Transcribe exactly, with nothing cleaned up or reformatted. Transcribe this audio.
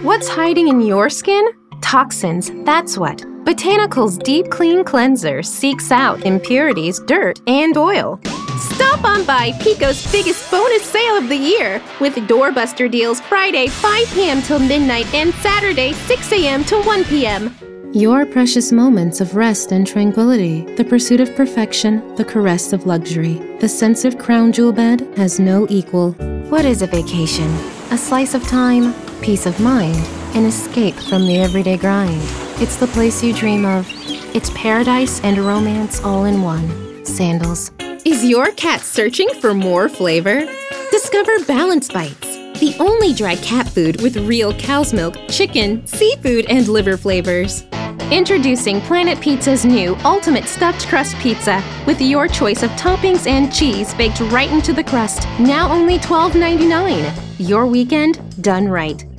What's hiding in your skin? Toxins, that's what. Botanical's Deep Clean Cleanser seeks out impurities, dirt, and oil. Stop on by Pico's biggest bonus sale of the year with doorbuster deals Friday five p m till midnight and Saturday six a m to one p m Your precious moments of rest and tranquility, the pursuit of perfection, the caress of luxury. The Sensitive Crown Jewel Bed has no equal. What is a vacation? A slice of time, peace of mind, an escape from the everyday grind. It's the place you dream of. It's paradise and romance all in one. Sandals. Is your cat searching for more flavor? Discover Balance Bites, the only dry cat food with real cow's milk, chicken, seafood, and liver flavors. Introducing Planet Pizza's new Ultimate Stuffed Crust Pizza with your choice of toppings and cheese baked right into the crust. Now only twelve ninety-nine. Your weekend done right.